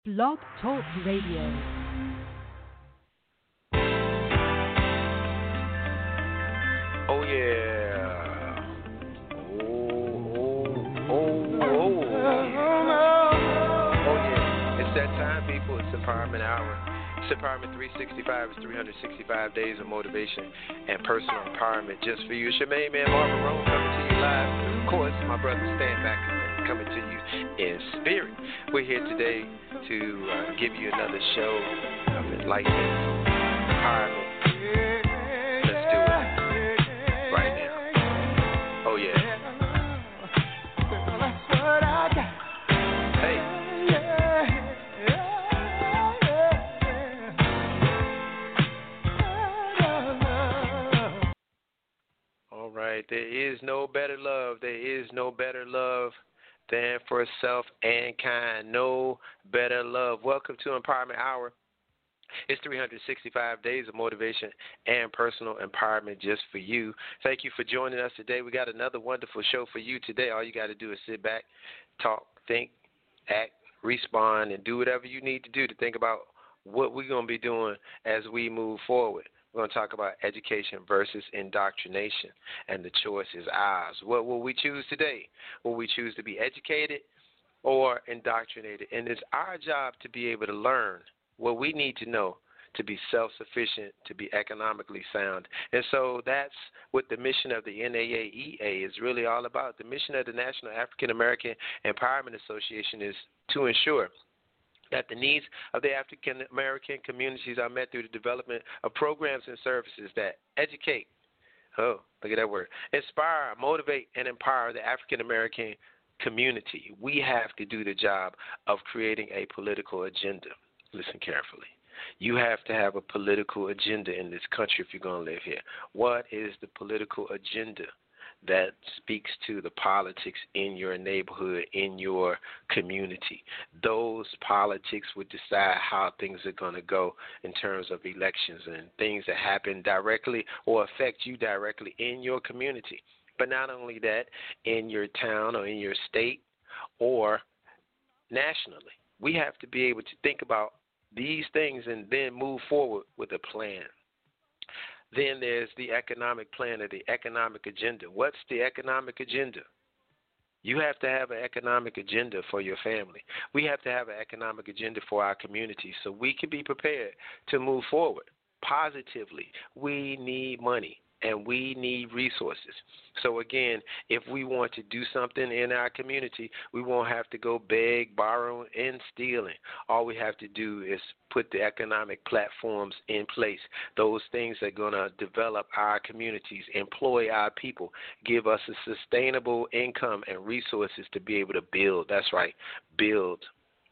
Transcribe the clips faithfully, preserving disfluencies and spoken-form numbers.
Blog Talk Radio. Oh yeah. Oh, oh, oh, oh. Oh yeah. It's that time, people. It's Empowerment Hour. It's Empowerment three sixty-five. It's three hundred sixty-five days of motivation and personal empowerment just for you. It's your main man, Marvin Roan, coming to you live. Of course, my brother Stan back coming to you in spirit. We're here today to uh, give you another show of enlightenment, empowerment. Let's do it right now. Oh yeah. Hey. All right. There is no better love. There is no better love than for self and kind. No better love. Welcome to Empowerment Hour. It's three hundred sixty-five days of motivation and personal empowerment just for you. Thank you for joining us today. We got another wonderful show for you today. All you got to do is sit back, talk, think, act, respond, and do whatever you need to do to think about what we're going to be doing as we move forward. We're going to talk about education versus indoctrination, and the choice is ours. What will we choose today? Will we choose to be educated or indoctrinated? And it's our job to be able to learn what we need to know to be self-sufficient, to be economically sound. And so that's what the mission of the N double A E A is really all about. The mission of the National African American Empowerment Association is to ensure that the needs of the African American communities are met through the development of programs and services that educate, oh, look at that word, inspire, motivate, and empower the African American community. We have to do the job of creating a political agenda. Listen carefully. You have to have a political agenda in this country if you're going to live here. What is the political agenda that speaks to the politics in your neighborhood, in your community? Those politics would decide how things are going to go in terms of elections and things that happen directly or affect you directly in your community. But not only that, in your town or in your state or nationally. We have to be able to think about these things and then move forward with a plan. Then there's the economic plan or the economic agenda. What's the economic agenda? You have to have an economic agenda for your family. We have to have an economic agenda for our community so we can be prepared to move forward positively. We need money and we need resources. So again, if we want to do something in our community, we won't have to go beg, borrow, and stealing. All we have to do is put the economic platforms in place. Those things that are going to develop our communities, employ our people, give us a sustainable income and resources to be able to build. That's right, build.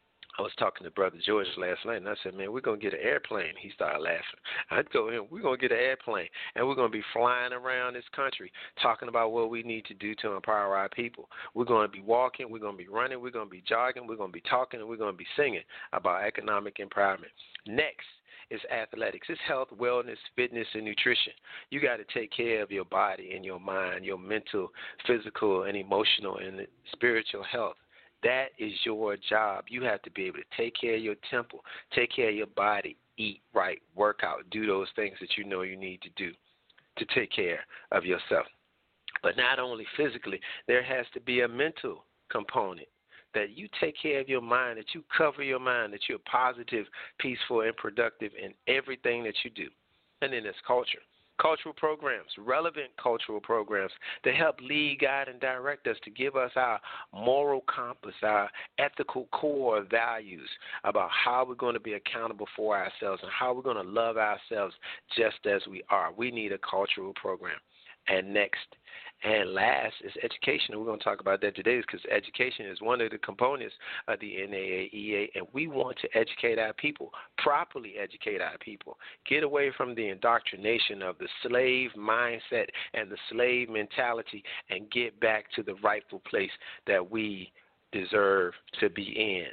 I was talking to Brother George last night, and I said, man, we're going to get an airplane. He started laughing. I told him, we're going to get an airplane, and we're going to be flying around this country talking about what we need to do to empower our people. We're going to be walking, we're going to be running, we're going to be jogging, we're going to be talking, and we're going to be singing about economic empowerment. Next is athletics. It's health, wellness, fitness, and nutrition. You got to take care of your body and your mind, your mental, physical, and emotional and spiritual health. That is your job. You have to be able to take care of your temple, take care of your body, eat right, work out, do those things that you know you need to do to take care of yourself. But not only physically, there has to be a mental component, that you take care of your mind, that you cover your mind, that you're positive, peaceful, and productive in everything that you do. And then there's culture. Cultural programs, relevant cultural programs to help lead, guide, and direct us, to give us our moral compass, our ethical core values about how we're going to be accountable for ourselves and how we're going to love ourselves just as we are. We need a cultural program. And next and last is education. And we're going to talk about that today because education is one of the components of the N double A E A, and we want to educate our people, properly educate our people, get away from the indoctrination of the slave mindset and the slave mentality and get back to the rightful place that we deserve to be in.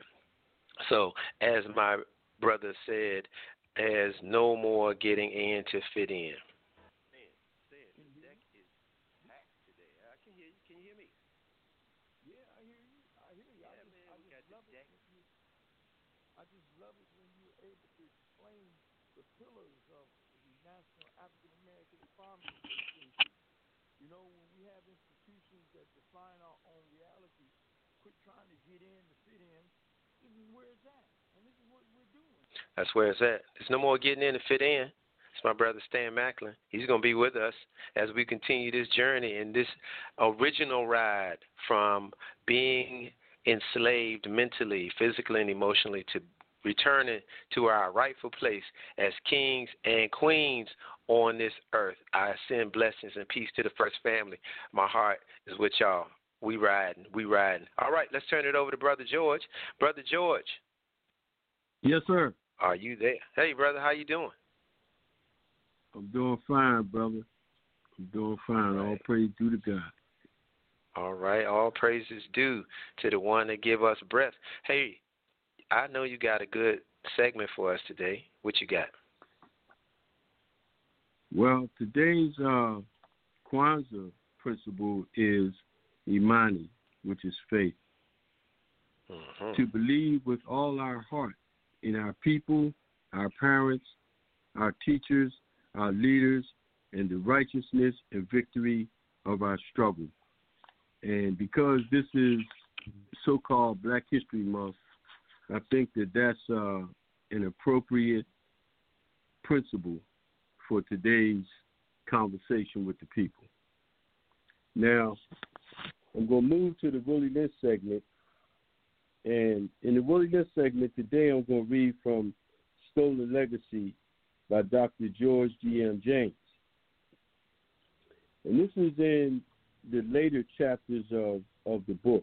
So as my brother said, there's no more getting in to fit in. just love it when you're able to explain the pillars of the National African American Farmers Association. You know, when we have institutions that define our own reality, quit trying to get in to fit in. This is where it's at, and this is what we're doing. That's where it's at. There's no more getting in to fit in. It's my brother Stan Macklin. He's going to be with us as we continue this journey and this original ride from being enslaved mentally, physically, and emotionally to returning to our rightful place as kings and queens on this earth. I send blessings and peace to the First Family. My heart is with y'all. We riding. We riding. All right, let's turn it over to Brother George. Brother George. Yes, sir. Are you there? Hey, brother, how you doing? I'm doing fine, brother. I'm doing fine. All, All praise due to God. All right. All praises due to the one that give us breath. Hey, I know you got a good segment for us today. What you got? Well, today's uh, Kwanzaa principle is Imani, which is faith. Mm-hmm. To believe with all our heart in our people, our parents, our teachers, our leaders, and the righteousness and victory of our struggle. And because this is so-called Black History Month, I think that that's uh, an appropriate principle for today's conversation with the people. Now, I'm going to move to the Willie Lynch segment. And in the Willie Lynch segment today, I'm going to read from Stolen Legacy by Doctor George G M James. And this is in the later chapters of, of the book.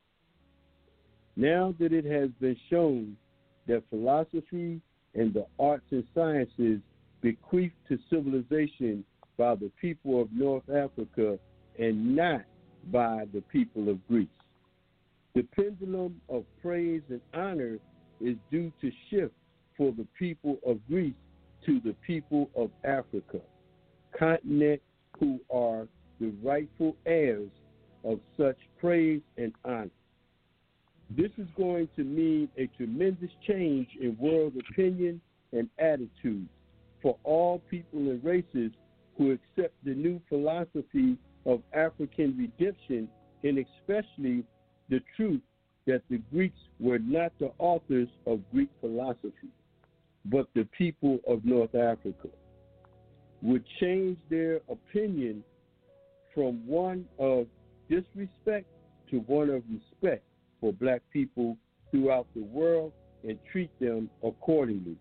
Now that it has been shown that philosophy and the arts and sciences bequeathed to civilization by the people of North Africa and not by the people of Greece, the pendulum of praise and honor is due to shift for the people of Greece to the people of Africa, continent who are the rightful heirs of such praise and honor. This is going to mean a tremendous change in world opinion and attitudes for all people and races who accept the new philosophy of African redemption, and especially the truth that the Greeks were not the authors of Greek philosophy, but the people of North Africa, would change their opinion from one of disrespect to one of respect for Black people throughout the world and treat them accordingly.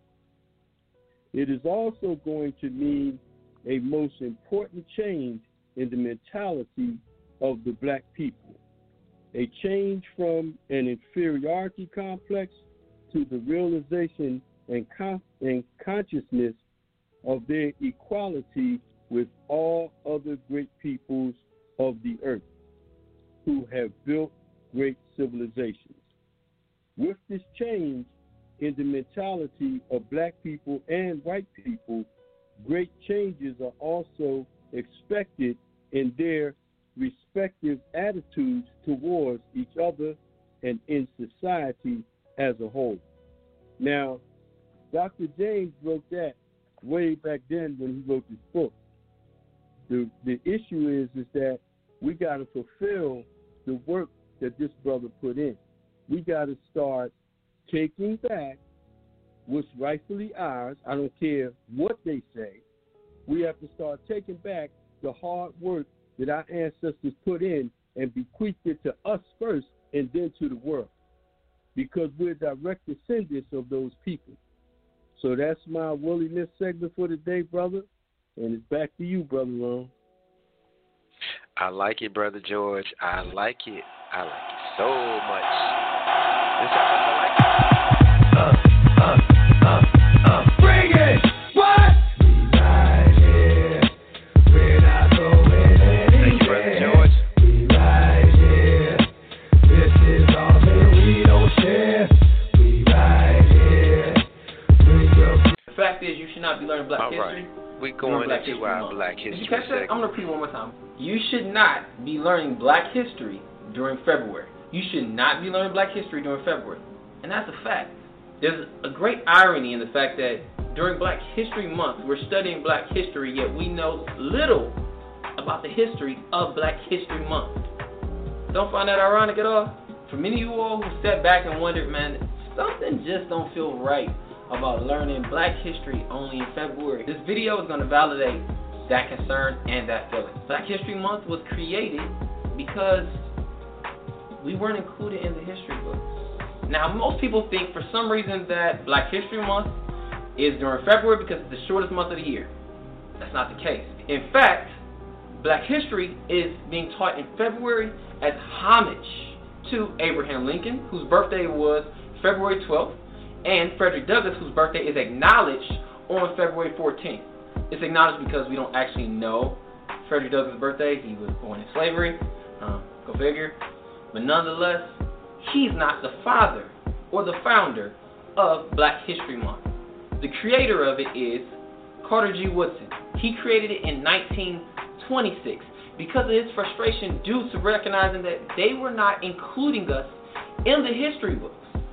It is also going to mean a most important change in the mentality of the Black people, a change from an inferiority complex to the realization and, con- and consciousness of their equality with all other great peoples of the earth who have built great civilizations. With this change in the mentality of Black people and white people, great changes are also expected in their respective attitudes towards each other and in society as a whole. Now, Doctor James wrote that way back then when he wrote this book. The the issue is is that we got to fulfill the work that this brother put in. We got to start taking back what's rightfully ours. I don't care what they say. We have to start taking back the hard work that our ancestors put in and bequeathed it to us first and then to the world, because we're direct descendants of those people. So that's my Willie Lynch segment for today, brother. And it's back to you, Brother Ron. I like it, Brother George. I like it. I like it so much. This I like it. Uh, uh, uh, uh. Bring it! What? We right here. We're not going anywhere. Thank you, Brother George. We right here. This is all that we don't share. We right here. The fact is, you should not be learning Black all history. Right. We're going Black into history our month. Black history Did you catch that? segment. I'm going to repeat it one more time. You should not be learning Black history during February. You should not be learning Black history during February. And that's a fact. There's a great irony in the fact that during Black History Month, we're studying Black history, yet we know little about the history of Black History Month. Don't find that ironic at all? For many of you all who sat back and wondered, man, something just don't feel right about learning Black history only in February. This video is going to validate that concern and that feeling. Black History Month was created because we weren't included in the history books. Now, most people think for some reason that Black History Month is during February because it's the shortest month of the year. That's not the case. In fact, Black history is being taught in February as homage to Abraham Lincoln, whose birthday was February twelfth, and Frederick Douglass, whose birthday is acknowledged on February fourteenth. It's acknowledged because we don't actually know Frederick Douglass' birthday. He was born in slavery, um, go figure. But nonetheless, he's not the father or the founder of Black History Month. The creator of it is Carter G. Woodson. He created it in nineteen twenty-six because of his frustration due to recognizing that they were not including us in the history books.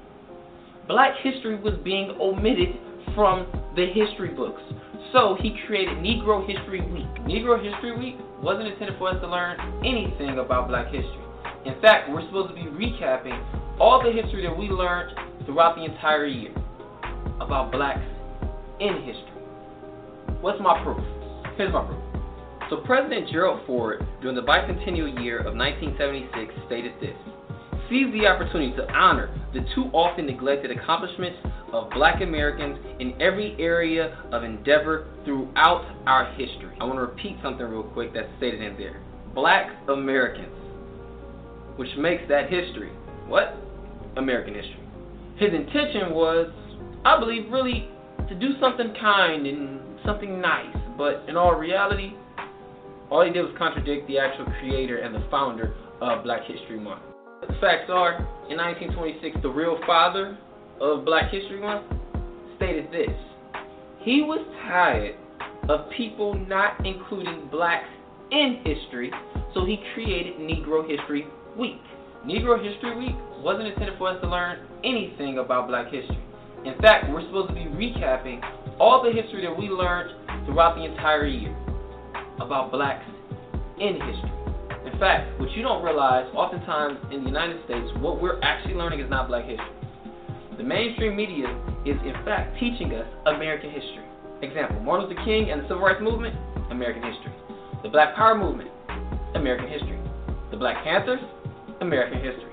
Black history was being omitted from the history books. So he created Negro History Week. Negro History Week wasn't intended for us to learn anything about Black history. In fact, we're supposed to be recapping all the history that we learned throughout the entire year about Blacks in history. What's my proof? Here's my proof. So President Gerald Ford, during the bicentennial year of nineteen seventy-six, stated this: "Seize the opportunity to honor the too often neglected accomplishments of Black Americans in every area of endeavor throughout our history." I want to repeat something real quick that's stated in there. Black Americans, which makes that history. What? American history. His intention was, I believe, really to do something kind and something nice, but in all reality, all he did was contradict the actual creator and the founder of Black History Month. The facts are, in nineteen twenty-six, the real father of Black History Month stated this: he was tired of people not including blacks in history, so he created Negro History Week. Negro History Week wasn't intended for us to learn anything about Black history. In fact, we're supposed to be recapping all the history that we learned throughout the entire year about Blacks in history. In fact, what you don't realize, oftentimes in the United States, what we're actually learning is not Black history. The mainstream media is, in fact, teaching us American history. Example, Martin Luther King and the Civil Rights Movement, American history. The Black Power Movement, American history. The Black Panthers, American history.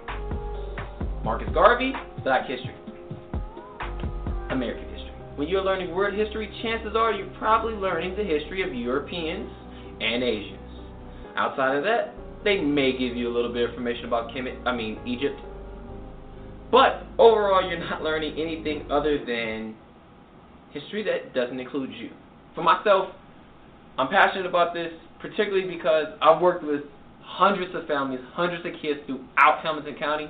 Marcus Garvey, Black history. American history. When you're learning world history, chances are you're probably learning the history of Europeans and Asians. Outside of that, they may give you a little bit of information about Kemet, I mean Egypt. But overall, you're not learning anything other than history that doesn't include you. For myself, I'm passionate about this, particularly because I've worked with hundreds of families, hundreds of kids throughout Hamilton County.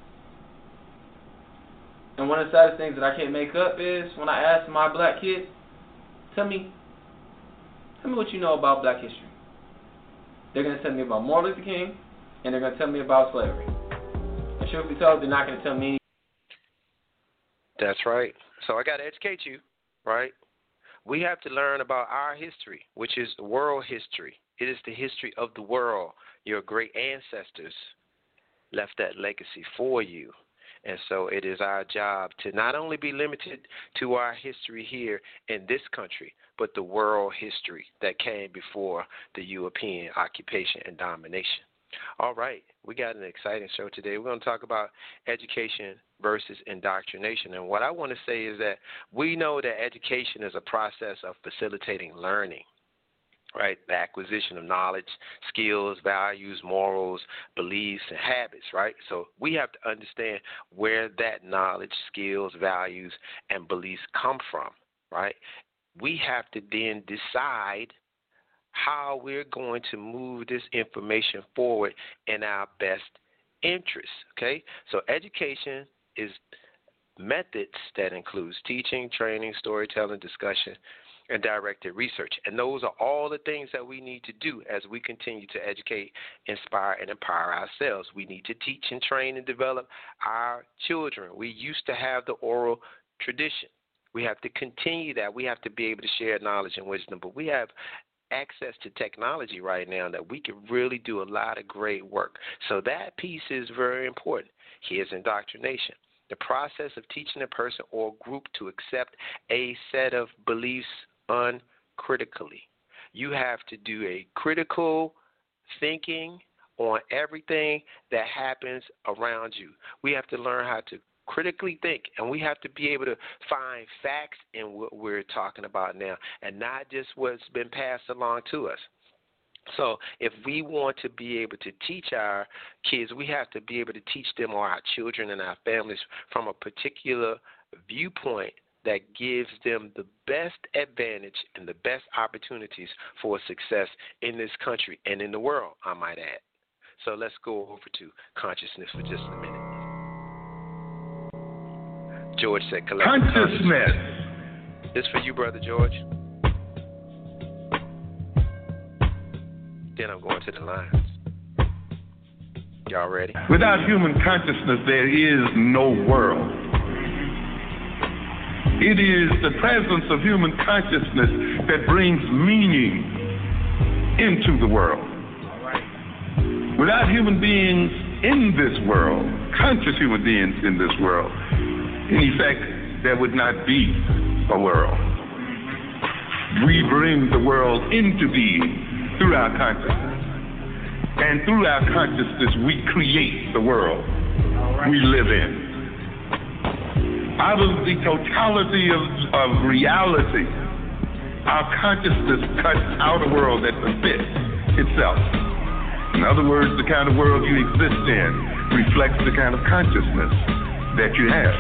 And one of the saddest things that I can't make up is when I ask my black kids, tell me, tell me what you know about Black history. They're going to tell me about Martin Luther King, and they're going to tell me about slavery. And truth be told, they're not going to tell me anything. That's right. So I got to educate you, right? We have to learn about our history, which is world history. It is the history of the world. Your great ancestors left that legacy for you. And so it is our job to not only be limited to our history here in this country, but the world history that came before the European occupation and domination. All right, we got an exciting show today. We're going to talk about education versus indoctrination. And what I want to say is that we know that education is a process of facilitating learning. Right, the acquisition of knowledge, skills, values, morals, beliefs, and habits, right? So we have to understand where that knowledge, skills, values, and beliefs come from, right? We have to then decide how we're going to move this information forward in our best interest, okay? So education is methods that includes teaching, training, storytelling, discussion, and directed research. And those are all the things that we need to do as we continue to educate, inspire, and empower ourselves. We need to teach and train and develop our children. We used to have the oral tradition. We have to continue that. We have to be able to share knowledge and wisdom. But we have access to technology right now that we can really do a lot of great work. So that piece is very important. Here's indoctrination. The process of teaching a person or group to accept a set of beliefs uncritically. You have to do a critical thinking on everything that happens around you. We have to learn how to critically think, and we have to be able to find facts in what we're talking about now and not just what's been passed along to us. So if we want to be able to teach our kids, we have to be able to teach them or our children and our families from a particular viewpoint that gives them the best advantage and the best opportunities for success in this country and in the world, I might add. So let's go over to consciousness for just a minute. George said collective consciousness. consciousness. This for you, Brother George. Then I'm going to the lines. Y'all ready? Without human consciousness, there is no world. It is the presence of human consciousness that brings meaning into the world. Without human beings in this world, conscious human beings in this world, in effect, there would not be a world. We bring the world into being through our consciousness. And through our consciousness, we create the world we live in. Out of the totality of, of reality, our consciousness cuts out a world that fits itself. In other words, the kind of world you exist in reflects the kind of consciousness that you have.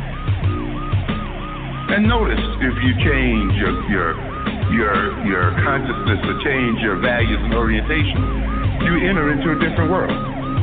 And notice if you change your your your your consciousness or change your values and orientation, you enter into a different world.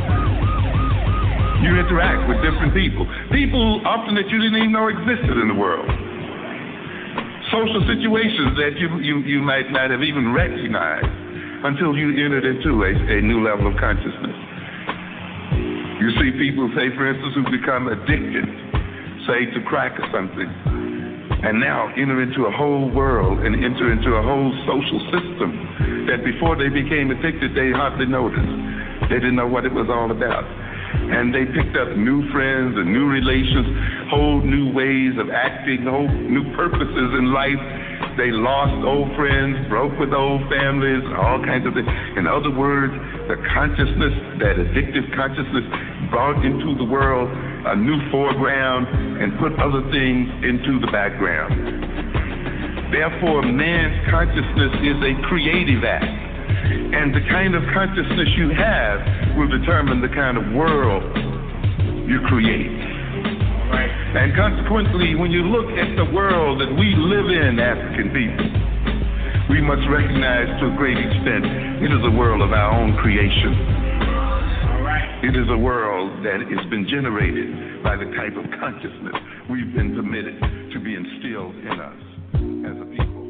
You interact with different people. People often that you didn't even know existed in the world. Social situations that you you, you might not have even recognized until you entered into a, a new level of consciousness. You see people, say, for instance, who become addicted, say, to crack or something, and now enter into a whole world and enter into a whole social system that before they became addicted, they hardly noticed. They didn't know what it was all about. And they picked up new friends and new relations, whole new ways of acting, whole new purposes in life. They lost old friends, broke with old families, all kinds of things. In other words, the consciousness, that addictive consciousness, brought into the world a new foreground and put other things into the background. Therefore, man's consciousness is a creative act. And the kind of consciousness you have will determine the kind of world you create. And consequently, when you look at the world that we live in, African people, we must recognize to a great extent it is a world of our own creation. It is a world that has been generated by the type of consciousness we've been permitted to be instilled in us as a people.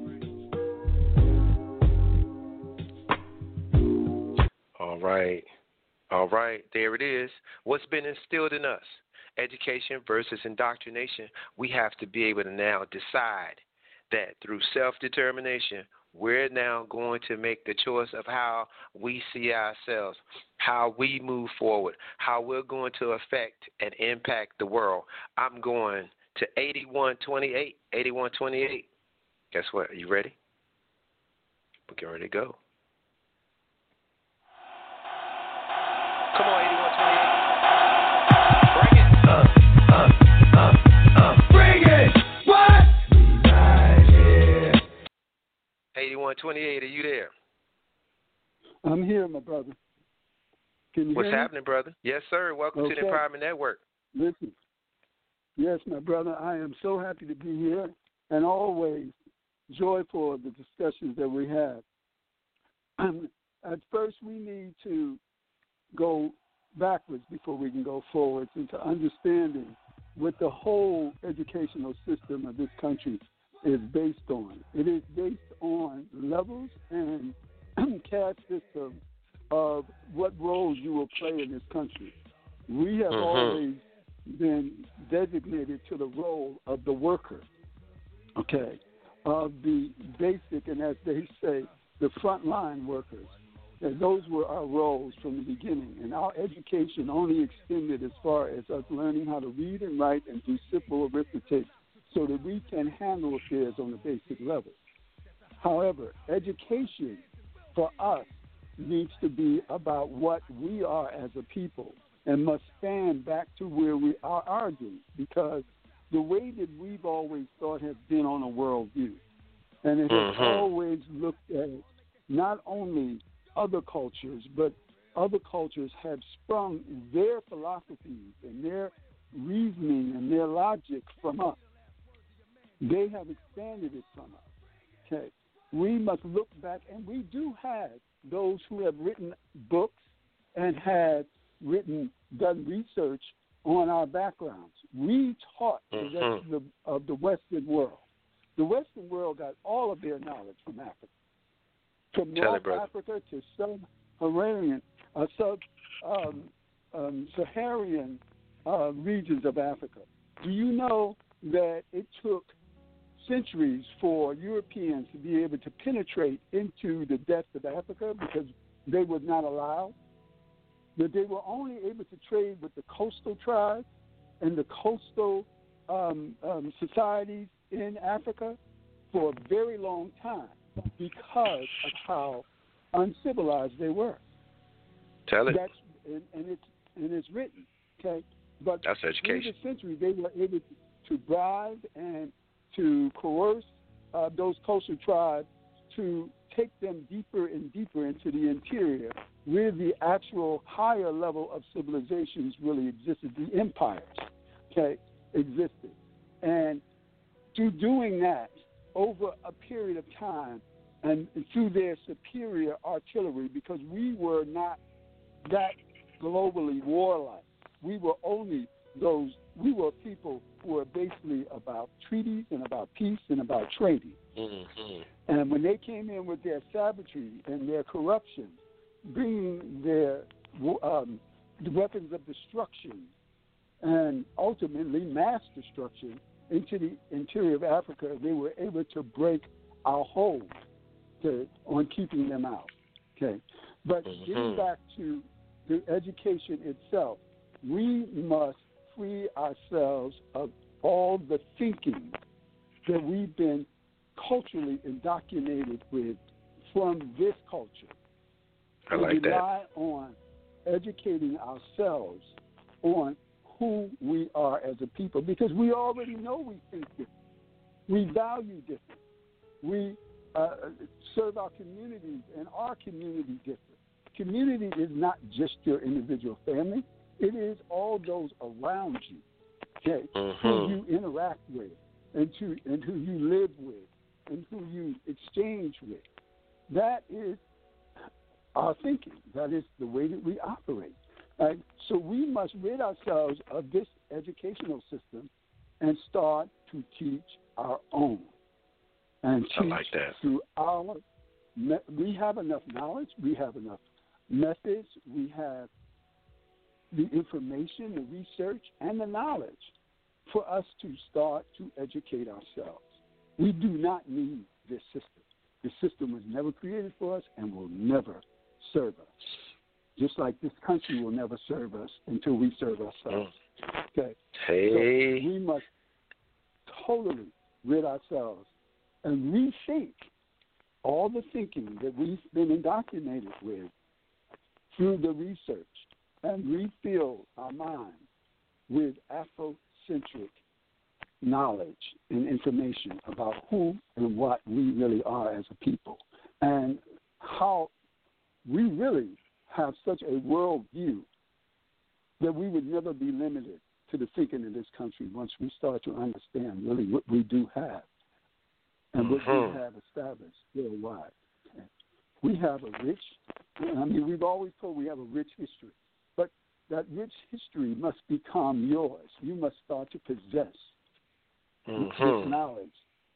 All right. All right. There it is. What's been instilled in us? Education versus indoctrination. We have to be able to now decide that through self-determination, we're now going to make the choice of how we see ourselves, how we move forward, how we're going to affect and impact the world. I'm going to eighty-one twenty-eight. eighty-one twenty-eight. Guess what? Are you ready? We're getting ready to go. Come on, eighty-one twenty-eight. Bring it. Up, up, up, up. Bring it. What? Right here. eighty-one twenty-eight, are you there? I'm here, my brother. Can you What's hear me? happening, brother? Yes, sir. Welcome okay. to the Empowerment Network. Listen. Yes, my brother, I am so happy to be here and always joyful of the discussions that we have. At first, we need to go backwards before we can go forwards into understanding what the whole educational system of this country is based on. It is based on levels and caste system of what roles you will play in this country. We have mm-hmm. always been designated to the role of the worker, okay, of the basic and, as they say, the frontline workers. And those were our roles from the beginning. And our education only extended as far as us learning how to read and write and do simple arithmetic so that we can handle affairs on a basic level. However, education for us needs to be about what we are as a people and must stand back to where we are arguing, because the way that we've always thought has been on a worldview. And it has Mm-hmm. always looked at not only other cultures, but other cultures have sprung their philosophies and their reasoning and their logic from us. They have expanded it from us. Okay. We must look back, and we do have those who have written books and have written, done research on our backgrounds. We taught Mm-hmm. the rest of the, of the Western world. The Western world got all of their knowledge from Africa. From Tell North it, brother. Africa to sub-Saharan, uh, sub, um, um, Saharan uh, regions of Africa. Do you know that it took centuries for Europeans to be able to penetrate into the depths of Africa because they were not allowed? That they were only able to trade with the coastal tribes and the coastal um, um, societies in Africa for a very long time because of how uncivilized they were. Tell it. That's and, and it's and it's written, okay. But That's education. through the century, they were able to, to bribe and to coerce uh, those coastal tribes to take them deeper and deeper into the interior, where the actual higher level of civilizations really existed. The empires, okay, existed, and through doing that over a period of time, and through their superior artillery, because we were not that globally warlike. We were only those, we were people who were basically about treaties and about peace and about trading. Mm-hmm. And when they came in with their savagery and their corruption, bringing their um, weapons of destruction and ultimately mass destruction into the interior of Africa, they were able to break our hold to, on keeping them out. Okay, but Mm-hmm. getting back to the education itself, we must free ourselves of all the thinking that we've been culturally indoctrinated with from this culture. I like we that. rely on educating ourselves on who we are as a people, because we already know we think different. We value different. We uh, serve our communities and our community different. Community is not just your individual family. It is all those around you, okay, Mm-hmm. who you interact with and, to, and who you live with and who you exchange with. That is our thinking. That is the way that we operate. Right? So we must rid ourselves of this educational system and start to teach our own. And I teach like that. through our, we have enough knowledge, we have enough methods, we have the information, the research, and the knowledge for us to start to educate ourselves. We do not need this system. The system was never created for us and will never serve us. Just like this country will never serve us until we serve ourselves. Okay. Hey. So we must totally rid ourselves and rethink all the thinking that we've been indoctrinated with through the research and refill our minds with Afrocentric knowledge and information about who and what we really are as a people and how we really have such a world view that we would never be limited to the thinking in this country once we start to understand really what we do have and what Mm-hmm. we have established worldwide. We have a rich, I mean, we've always told we have a rich history, but that rich history must become yours. You must start to possess Mm-hmm. this knowledge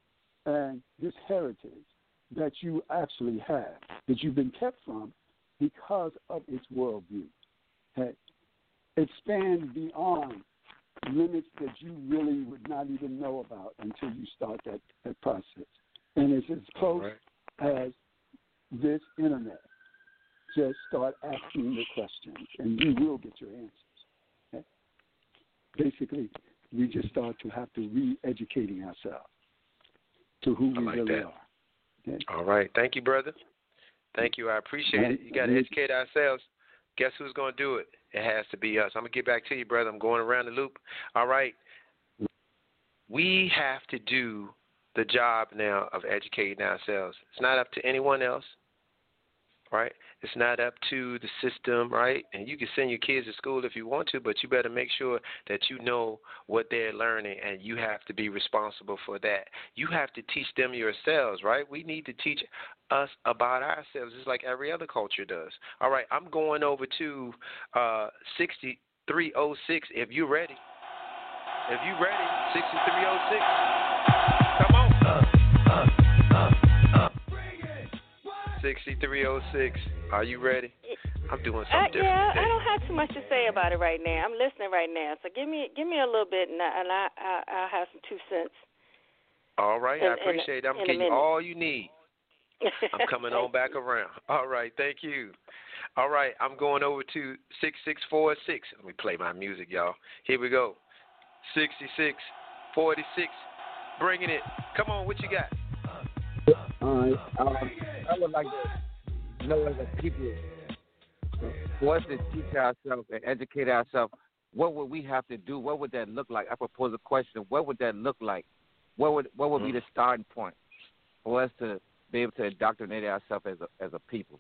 and this heritage that you actually have, that you've been kept from because of its worldview. Okay? It spans beyond limits that you really would not even know about until you start that, that process. And it's as close right. as this internet. Just start asking the questions, and you will get your answers. Okay? Basically, we just start to have to re-educating ourselves to who we like really that. are. Okay? All right. Thank you, brother. Thank you. I appreciate it. You got to educate ourselves. Guess who's going to do it? It has to be us. I'm going to get back to you, brother. I'm going around the loop. All right. We have to do the job now of educating ourselves. It's not up to anyone else, right? It's not up to the system, right? And you can send your kids to school if you want to, but you better make sure that you know what they're learning, and you have to be responsible for that. You have to teach them yourselves, right? We need to teach us about ourselves just like every other culture does. All right, I'm going over to uh, sixty-three oh six if you're ready. If you're ready, sixty-three oh six. Come on. sixty-three oh six. Are you ready? I'm doing something uh, different yeah, today. I don't have too much to say about it right now. I'm listening right now. So give me give me a little bit, and, I, and I, I, I'll have some two cents. All right. In, I appreciate in, it. I'm in getting you all you need. I'm coming on back around. All right. Thank you. All right. I'm going over to six six four six. Let me play my music, y'all. Here we go. sixty-six forty-six. Bringing it. Come on. What you got? All right. Um, I would like to know as a people, for us to teach ourselves and educate ourselves, what would we have to do? What would that look like? I propose a question. What would that look like? What would what would mm. be the starting point for us to be able to indoctrinate ourselves as a as a people,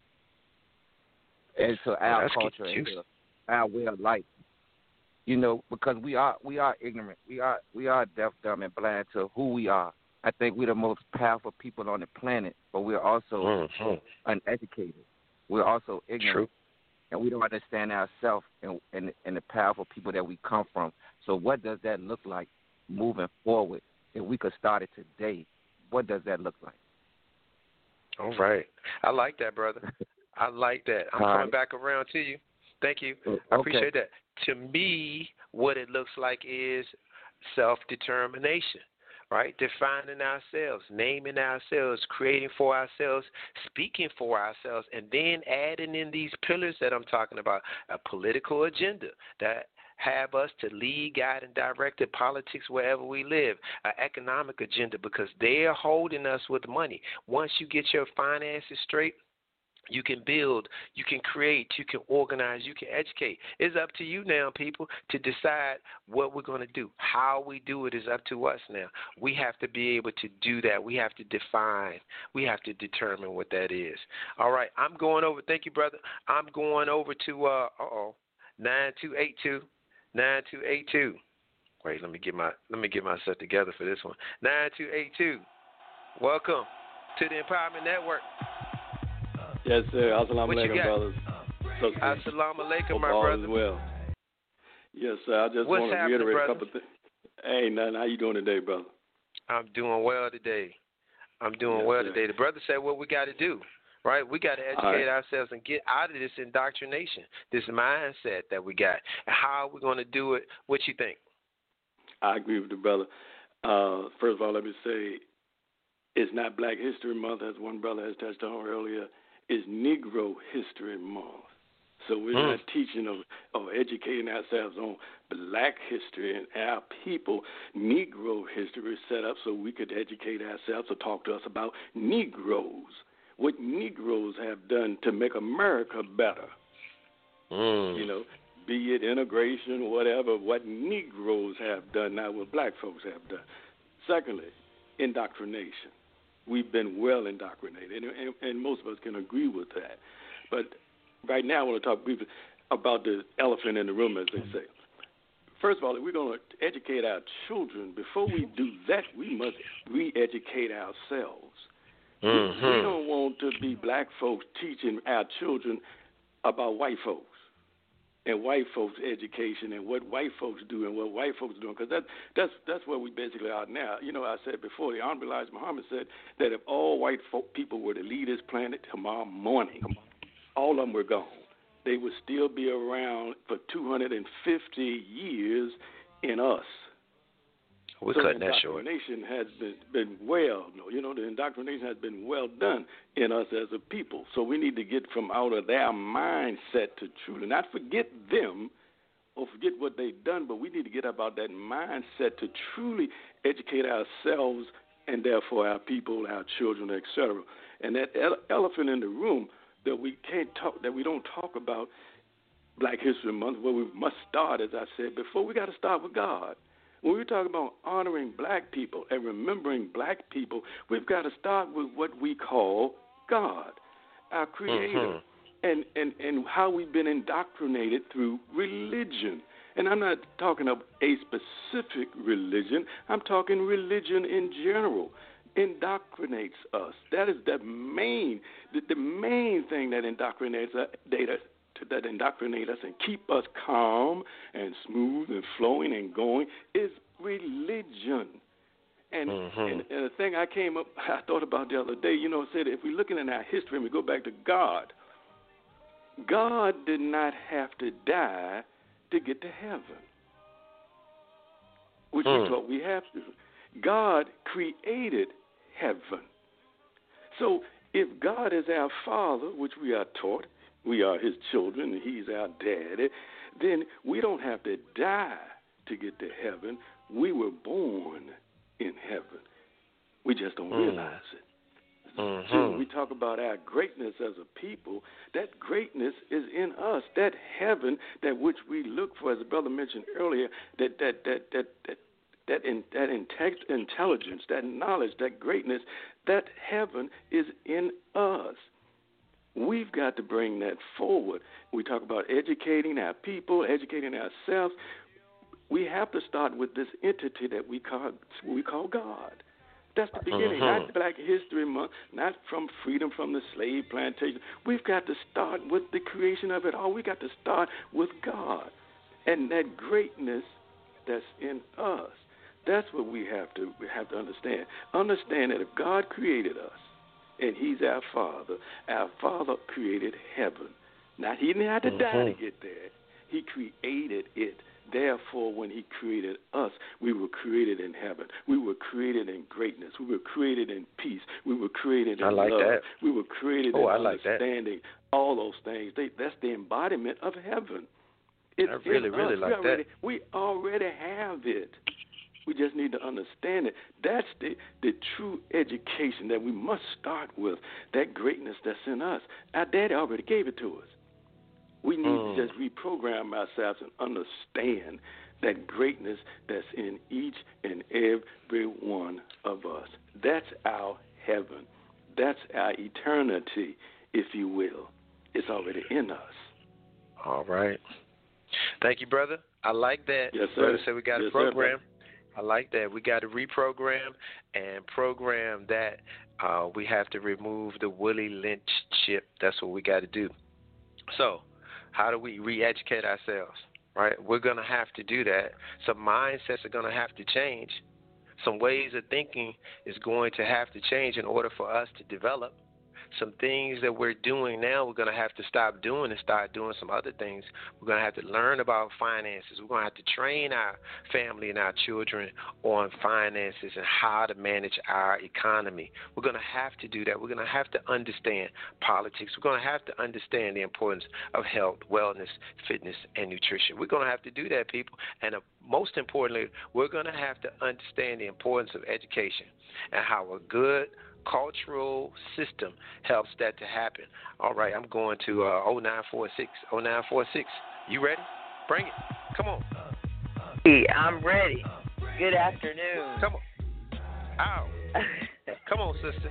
and to our well, culture, and to our way of life? You know, because we are we are ignorant. We are we are deaf, dumb, and blind to who we are. I think we're the most powerful people on the planet, but we're also mm-hmm. uneducated. We're also ignorant. True. And we don't understand ourselves and, and, and the powerful people that we come from. So what does that look like moving forward? If we could start it today, what does that look like? All right. I like that, brother. I like that. I'm All coming right. back around to you. Thank you. Okay. I appreciate that. To me, what it looks like is self-determination. Right? Defining ourselves, naming ourselves, creating for ourselves, speaking for ourselves, and then adding in these pillars that I'm talking about, a political agenda that have us to lead, guide, and direct the politics wherever we live, an economic agenda because they're holding us with money. Once you get your finances straight, you can build, you can create, you can organize, you can educate. It's up to you now, people, to decide what we're going to do. How we do it is up to us now. We have to be able to do that. We have to define. We have to determine what that is. All right, I'm going over. Thank you, brother. I'm going over to, uh, uh-oh, nine two eight two, nine two eight two. Wait, let me get my let me get myself together for this one. nine two eight two. Welcome to the Empowerment Network. Yes, sir. Assalamu alaikum, brothers. So, Assalamu alaikum, my all brother. Is well. Yes, sir. I just What's want to reiterate brother? a couple of things. Hey, nothing. How you doing today, brother? I'm doing well today. I'm doing yes, well sir. today. The brother said what we got to do, right? We got to educate right. ourselves and get out of this indoctrination, this mindset that we got. And how are we going to do it? What you think? I agree with the brother. Uh, first of all, let me say it's not Black History Month, as one brother has touched on earlier. It's Negro History Month. So we're mm. not teaching or, or educating ourselves on Black history and our people. Negro history is set up so we could educate ourselves or talk to us about Negroes, what Negroes have done to make America better. Mm. You know, be it integration, whatever, what Negroes have done, not what Black folks have done. Secondly, indoctrination. We've been well indoctrinated, and, and, and most of us can agree with that. But right now I want to talk briefly about the elephant in the room, as they say. First of all, if we're going to educate our children, before we do that, we must re-educate ourselves. Mm-hmm. We don't want to be Black folks teaching our children about white folks and white folks' education and what white folks do and what white folks are doing, because that, that's that's where we basically are now. You know, I said before, the Honorable Elijah Muhammad said that if all white folk people were to leave this planet tomorrow morning, all of them were gone. They would still be around for two hundred fifty years in us. We're so cutting that short. indoctrination has been, been well, you know, the indoctrination has been well done in us as a people. So we need to get from out of their mindset to truly, not forget them or forget what they've done, but we need to get about that mindset to truly educate ourselves and therefore our people, our children, et cetera. And that ele- elephant in the room that we can't talk, that we don't talk about, Black History Month, where we must start, as I said before, we got to start with God. When we talk about honoring black people and remembering black people, we've got to start with what we call God, our Creator, mm-hmm. and, and, and how we've been indoctrinated through religion. And I'm not talking of a specific religion. I'm talking religion in general. Indoctrinates us. That is the main, the, the main thing that indoctrinates us, data, that indoctrinate us and keep us calm and smooth and flowing and going is religion. And, mm-hmm. and, and the thing I came up, I thought about the other day, you know, said if we're looking at our history and we go back to God, God did not have to die to get to heaven, which mm. we thought we have to. God created heaven. So if God is our Father, which we are taught, we are his children, and he's our daddy, then we don't have to die to get to heaven. We were born in heaven. We just don't mm. realize it. Mm-hmm. So when we talk about our greatness as a people, that greatness is in us. That heaven that which we look for, as the brother mentioned earlier, that that that that that that, in, that inte- intelligence, that knowledge, that greatness, that heaven is in us. We've got to bring that forward. We talk about educating our people, educating ourselves. We have to start with this entity that we call we call God. That's the beginning, mm-hmm. not Black History Month, not from freedom from the slave plantation. We've got to start with the creation of it all. We've got to start with God and that greatness that's in us. That's what we have to we have to understand. Understand that if God created us, and he's our Father. Our Father created heaven. Now, he didn't have to mm-hmm. die to get there. He created it. Therefore, when he created us, we were created in heaven. We were created in greatness. We were created in peace. We were created in I like love. That. We were created oh, in I like understanding. That. All those things. They, that's the embodiment of heaven. It's I really, in really us. like we already, that. We already have it. We just need to understand it. That's the, the true education that we must start with, that greatness that's in us. Our daddy already gave it to us. We need mm. to just reprogram ourselves and understand that greatness that's in each and every one of us. That's our heaven. That's our eternity, if you will. It's already in us. All right. Thank you, brother. I like that. Yes, sir. Brother said we got yes, a program. Sir, I like that. We got to reprogram and program that. Uh, we have to remove the Willie Lynch chip. That's what we got to do. So, how do we re-educate ourselves, right? We're going to have to do that. Some mindsets are going to have to change. Some ways of thinking is going to have to change in order for us to develop. Some things that we're doing now, we're going to have to stop doing and start doing some other things. We're going to have to learn about finances. We're going to have to train our family and our children on finances and how to manage our economy. We're going to have to do that. We're going to have to understand politics. We're going to have to understand the importance of health, wellness, fitness, and nutrition. We're going to have to do that, people. And uh, most importantly, we're going to have to understand the importance of education and how a good cultural system helps that to happen. All right, I'm going to uh, oh nine four six. oh nine four six. You ready? Bring it. Come on. Hey, I'm ready. Good afternoon. Come on. Ow. Come on, sister.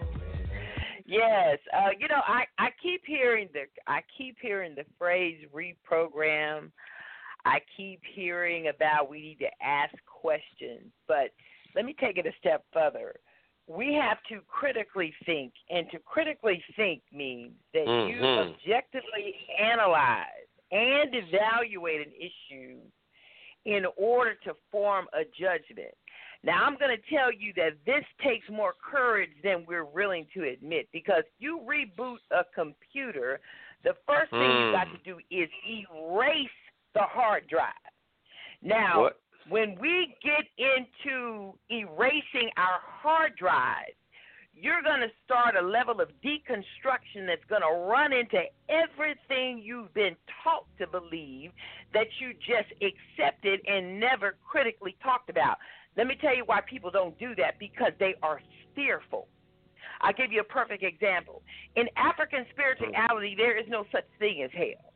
Yes. Uh, you know, I, I keep hearing the I keep hearing the phrase reprogram. I keep hearing about we need to ask questions, but let me take it a step further. We have to critically think, and to critically think means that mm-hmm. you objectively analyze and evaluate an issue in order to form a judgment. Now, I'm going to tell you that this takes more courage than we're willing to admit, because you reboot a computer, the first thing mm. you got to do is erase the hard drive. Now, what? when we get into erasing our hard drives, you're going to start a level of deconstruction that's going to run into everything you've been taught to believe that you just accepted and never critically talked about. Let me tell you why people don't do that, because they are fearful. I'll give you a perfect example. In African spirituality, there is no such thing as hell.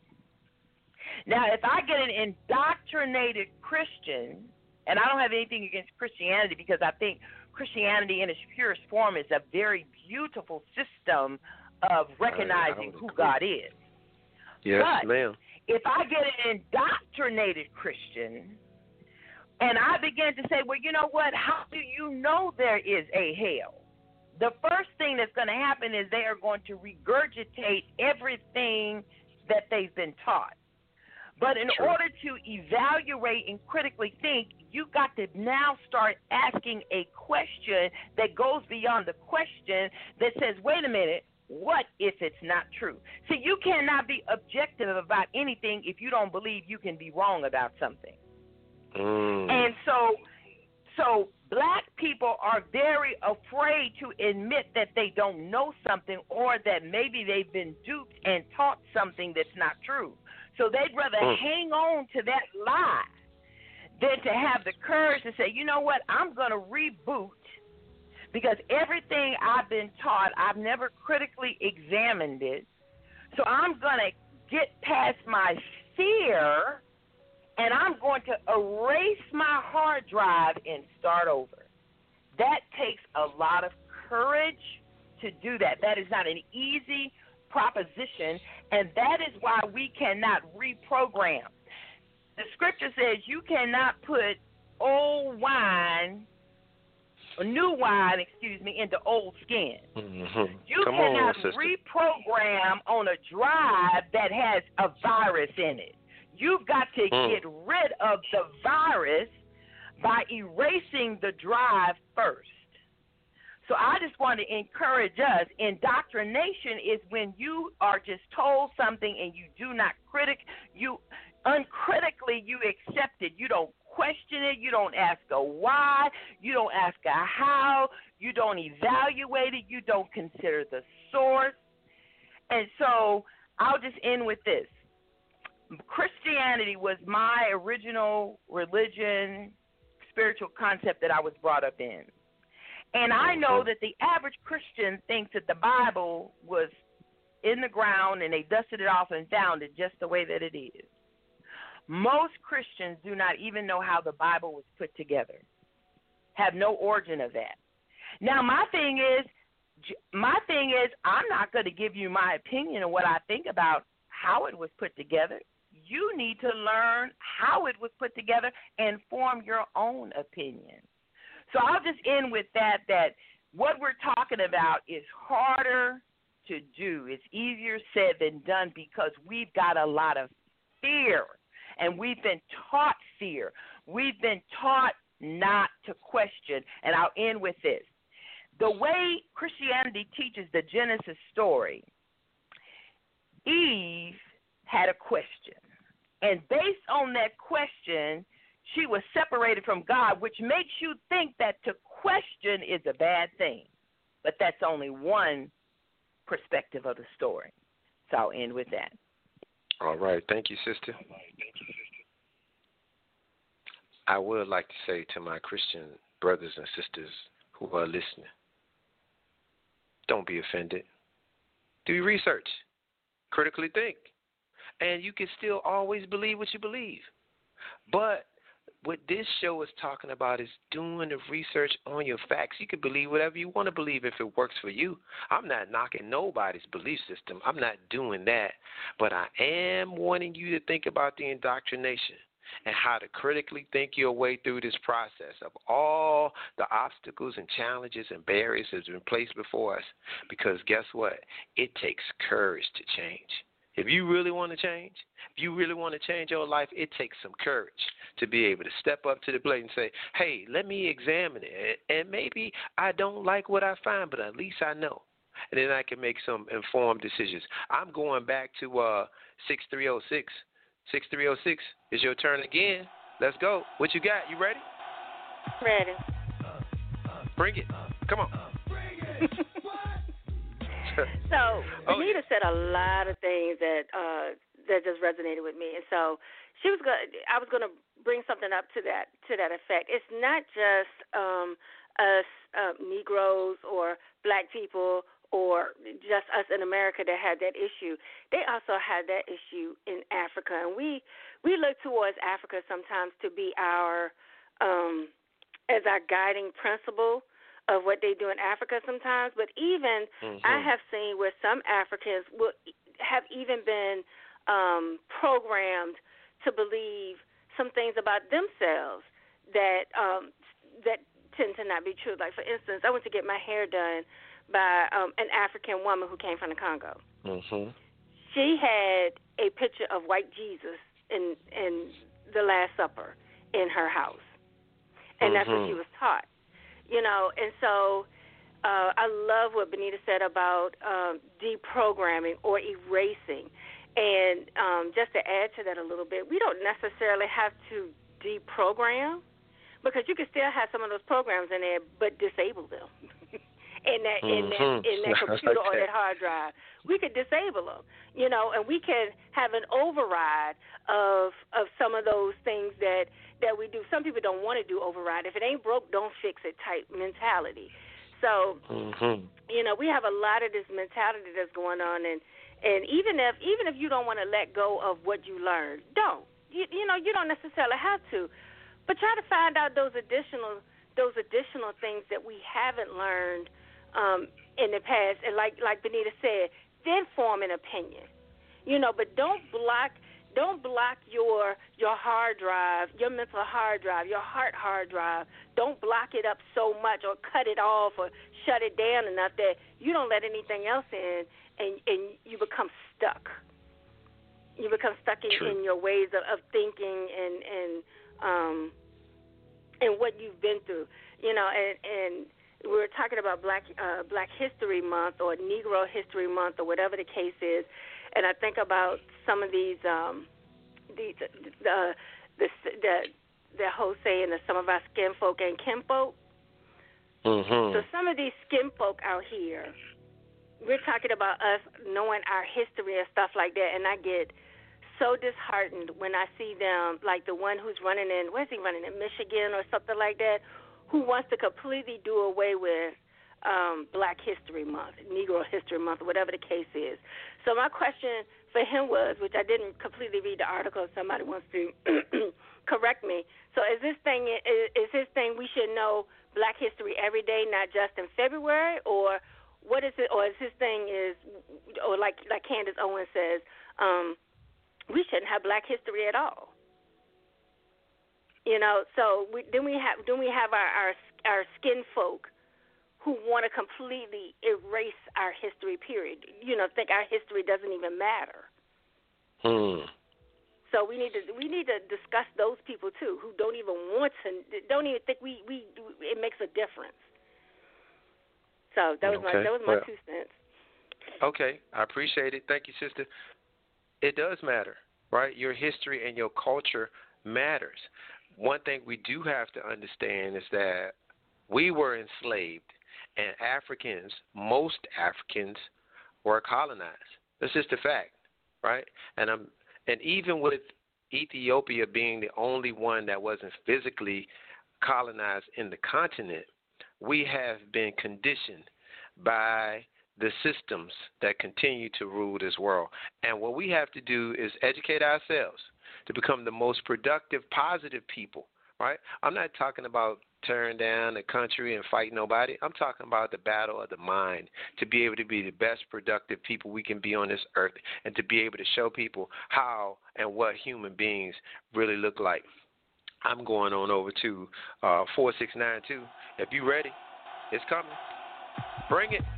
Now, if I get an indoctrinated Christian, and I don't have anything against Christianity because I think Christianity in its purest form is a very beautiful system of recognizing who God is. Yes, but ma'am. If I get an indoctrinated Christian and I begin to say, well, you know what, how do you know there is a hell? The first thing that's going to happen is they are going to regurgitate everything that they've been taught. But in True. order to evaluate and critically think, you've got to now start asking a question that goes beyond the question that says, wait a minute, what if it's not true? See, you cannot be objective about anything if you don't believe you can be wrong about something. Mm. And so, so black people are very afraid to admit that they don't know something or that maybe they've been duped and taught something that's not true. So they'd rather mm. hang on to that lie than to have the courage to say, you know what, I'm going to reboot because everything I've been taught, I've never critically examined it. So I'm going to get past my fear and I'm going to erase my hard drive and start over. That takes a lot of courage to do that. That is not an easy proposition, and that is why we cannot reprogram. The scripture says you cannot put old wine, or new wine, excuse me, into old skin. Mm-hmm. You Come cannot on, sister. reprogram on a drive that has a virus in it. You've got to Mm. get rid of the virus by erasing the drive first. So I just want to encourage us, indoctrination is when you are just told something and you do not critic, you uncritically you accept it. You don't question it. You don't ask a why. You don't ask a how. You don't evaluate it. You don't consider the source. And so I'll just end with this. Christianity was my original religion, spiritual concept that I was brought up in. And I know that the average Christian thinks that the Bible was in the ground and they dusted it off and found it just the way that it is. Most Christians do not even know how the Bible was put together, have no origin of that. Now, my thing is, my thing is, I'm not going to give you my opinion on what I think about how it was put together. You need to learn how it was put together and form your own opinion. So I'll just end with that, that what we're talking about is harder to do. It's easier said than done because we've got a lot of fear, and we've been taught fear. We've been taught not to question, and I'll end with this. The way Christianity teaches the Genesis story, Eve had a question, and based on that question, she was separated from God, which makes you think that to question is a bad thing. But that's only one perspective of the story. So I'll end with that. All right. Thank you, sister. I would like to say to my Christian brothers and sisters who are listening, don't be offended. Do your research. Critically think. And you can still always believe what you believe. But what this show is talking about is doing the research on your facts. You can believe whatever you want to believe if it works for you. I'm not knocking nobody's belief system. I'm not doing that. But I am wanting you to think about the indoctrination and how to critically think your way through this process of all the obstacles and challenges and barriers that have been placed before us. Because guess what? It takes courage to change. If you really want to change, if you really want to change your life, it takes some courage to be able to step up to the plate and say, hey, let me examine it. And maybe I don't like what I find, but at least I know. And then I can make some informed decisions. I'm going back to uh, six three oh six. six three oh six, it's your turn again. Let's go. What you got? You ready? Ready. Bring it. Come on. So Oh, Benita said a lot of things that uh, that just resonated with me, and so she was going. I was going to bring something up to that to that effect. It's not just um, us uh, Negroes or Black people or just us in America that had that issue. They also had that issue in Africa, and we we look towards Africa sometimes to be our um, as our guiding principle of what they do in Africa sometimes, but even mm-hmm. I have seen where some Africans will have even been um, programmed to believe some things about themselves that um, that tend to not be true. Like, for instance, I went to get my hair done by um, an African woman who came from the Congo. Mm-hmm. She had a picture of white Jesus in in the Last Supper in her house, and mm-hmm. that's what she was taught. You know, and so uh, I love what Benita said about um, deprogramming or erasing. And um, just to add to that a little bit, we don't necessarily have to deprogram because you can still have some of those programs in there, but disable them in that in mm-hmm. that in that computer or that hard drive. We could disable them, you know, and we can have an override of of some of those things that. that we do. Some people don't want to do override. If it ain't broke, don't fix it type mentality. So, mm-hmm. you know, we have a lot of this mentality that's going on, and, and even if even if you don't want to let go of what you learned, don't. You, you know, you don't necessarily have to, but try to find out those additional those additional things that we haven't learned um, in the past, and like like Benita said, then form an opinion. You know, but don't block. Don't block your your hard drive, your mental hard drive, your heart hard drive. Don't block it up so much or cut it off or shut it down enough that you don't let anything else in, and, and you become stuck. You become stuck in, in your ways of, of thinking and and um and what you've been through. You know, and, and we were talking about Black uh, Black History Month or Negro History Month or whatever the case is. And I think about some of these, um, the, the, the, the, the Jose and the, some of our skin folk and kinfolk. Mm-hmm. So some of these skin folk out here, we're talking about us knowing our history and stuff like that, and I get so disheartened when I see them, like the one who's running in, where's he running, in Michigan or something like that, who wants to completely do away with Um, Black History Month, Negro History Month, whatever the case is. So my question for him was, which I didn't completely read the article, if somebody wants to correct me. So is this thing is, is his thing we should know Black history every day, not just in February, or what is it? Or is his thing is, or like like Candace Owens says, um, we shouldn't have Black history at all. You know, so we, then we have then we have our our, our skin folk who want to completely erase our history, period. You know, think our history doesn't even matter. Hmm. So we need to we need to discuss those people too, who don't even want to, don't even think we, we it makes a difference. So that was okay. my that was my well, two cents. Okay, I appreciate it. Thank you, sister. It does matter, right? Your history and your culture matters. One thing we do have to understand is that we were enslaved. And Africans, most Africans, were colonized. That's just a fact, right? And um, and even with Ethiopia being the only one that wasn't physically colonized in the continent, we have been conditioned by the systems that continue to rule this world. And what we have to do is educate ourselves to become the most productive, positive people, right? I'm not talking about tearing down the country and fight nobody. I'm talking about the battle of the mind, to be able to be the best productive people we can be on this earth and to be able to show people how and what human beings really look like. I'm going on over to uh, four six nine two. If you're ready, it's coming. Bring it.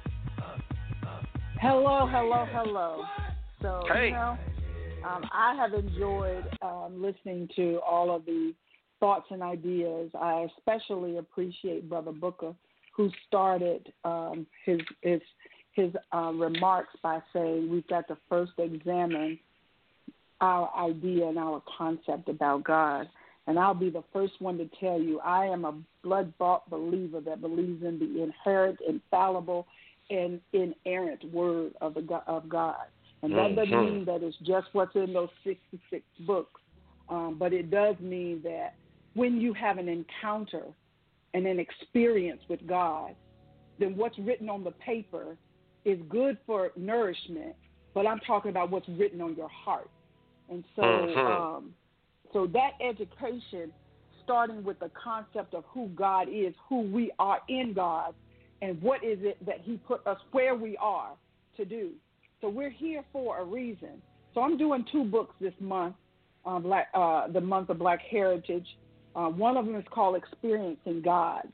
Hello, hello, hello. So, hey. you know, um, I have enjoyed um, listening to all of the thoughts and ideas. I especially appreciate Brother Booker, who started um, his his his uh, remarks by saying we've got to first examine our idea and our concept about God. And I'll be the first one to tell you, I am a blood-bought believer that believes in the inherent, infallible, and inerrant word of the of God. And that doesn't Mhm. mean that it's just what's in those sixty-six books, um, but it does mean that when you have an encounter and an experience with God, then what's written on the paper is good for nourishment, but I'm talking about what's written on your heart. And so Mhm. um, so that education, starting with the concept of who God is, who we are in God, and what is it that he put us where we are to do. So we're here for a reason. So I'm doing two books this month, uh, Black, uh, the month of Black Heritage. Uh, one of them is called Experiencing God.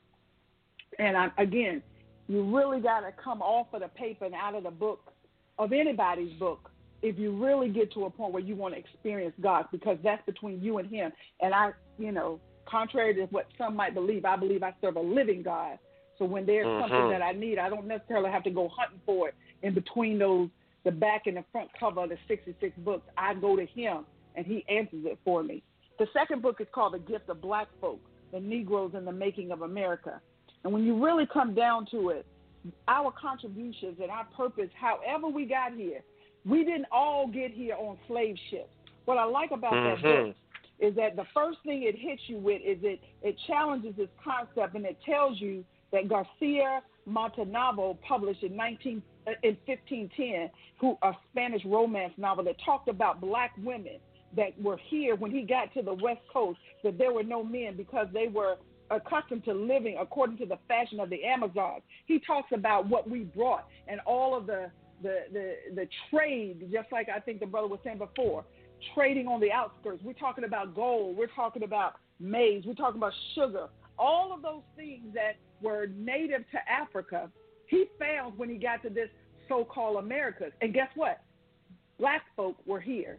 And I, again, you really got to come off of the paper and out of the book, of anybody's book, if you really get to a point where you want to experience God, because that's between you and him. And I, you know, contrary to what some might believe, I believe I serve a living God. So when there's Mhm. something that I need, I don't necessarily have to go hunting for it in between those, the back and the front cover of the sixty-six books. I go to him, and he answers it for me. The second book is called The Gift of Black Folk, The Negroes in the Making of America. And when you really come down to it, our contributions and our purpose, however we got here, we didn't all get here on slave ships. What I like about that Mhm. book is that the first thing it hits you with is it, it challenges this concept, and it tells you that Garcia Montalvo published in nineteen in fifteen ten, who a Spanish romance novel that talked about black women that were here when he got to the West Coast, that there were no men because they were accustomed to living according to the fashion of the Amazons. He talks about what we brought and all of the the, the, the trade, just like I think the brother was saying before, trading on the outskirts. We're talking about gold. We're talking about maize. We're talking about sugar. All of those things that were native to Africa, he found when he got to this so-called Americas. And guess what? Black folk were here.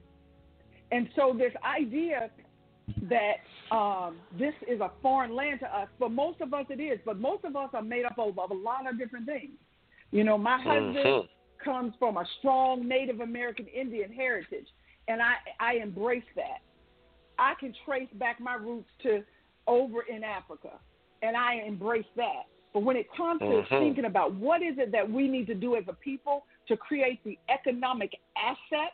And so this idea that um, this is a foreign land to us, for most of us it is, but most of us are made up of, of a lot of different things. You know, my husband Mhm. comes from a strong Native American Indian heritage, and I, I embrace that. I can trace back my roots to over in Africa, and I embrace that. But when it comes to Mhm. thinking about what is it that we need to do as a people to create the economic asset,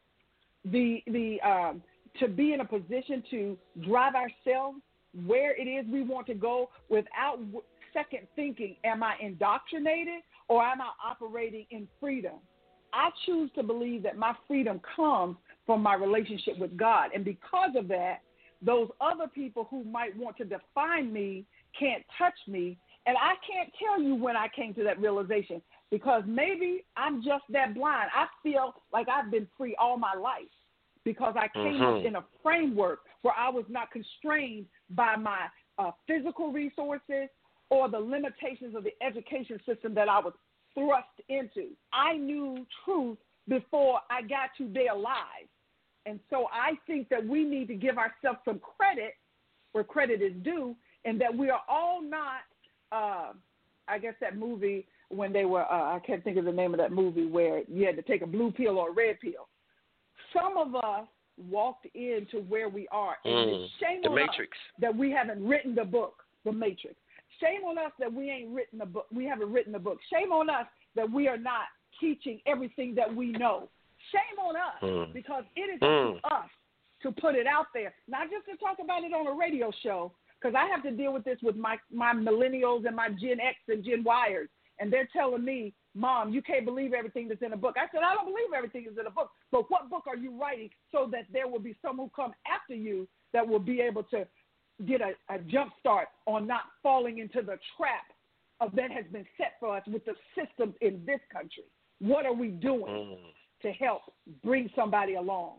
the the um, to be in a position to drive ourselves where it is we want to go without w- second thinking, am I indoctrinated or am I operating in freedom? I choose to believe that my freedom comes from my relationship with God. And because of that, those other people who might want to define me can't touch me. And I can't tell you when I came to that realization, because maybe I'm just that blind. I feel like I've been free all my life because I came Mhm. up in a framework where I was not constrained by my uh, physical resources or the limitations of the education system that I was thrust into. I knew truth before I got to their lives. And so I think that we need to give ourselves some credit where credit is due, and that we are all not, uh, I guess that movie when they were, uh, I can't think of the name of that movie where you had to take a blue pill or a red pill. Some of us walked into where we are, and Mm. it's shame The on Matrix. us that we haven't written the book, The Matrix. Shame on us that we ain't written the book. We haven't written the book. Shame on us that we are not teaching everything that we know. Shame on us Mm. because it is Mm. up to us to put it out there, not just to talk about it on a radio show, because I have to deal with this with my, my millennials and my Gen X and Gen Yers, and they're telling me, Mom, you can't believe everything that's in a book. I said, I don't believe everything is in a book, but what book are you writing so that there will be some who come after you that will be able to get a, a jump start on not falling into the trap of that has been set for us with the systems in this country? What are we doing Mm. to help bring somebody along?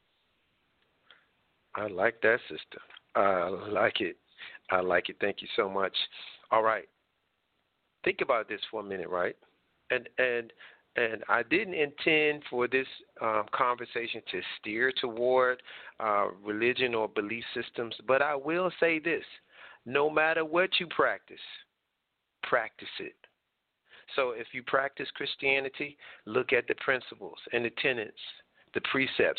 I like that, sister. I like it. I like it. Thank you so much. All right. Think about this for a minute, right? And and and I didn't intend for this um, conversation to steer toward uh, religion or belief systems, but I will say this: no matter what you practice, practice it. So if you practice Christianity, look at the principles and the tenets, the precepts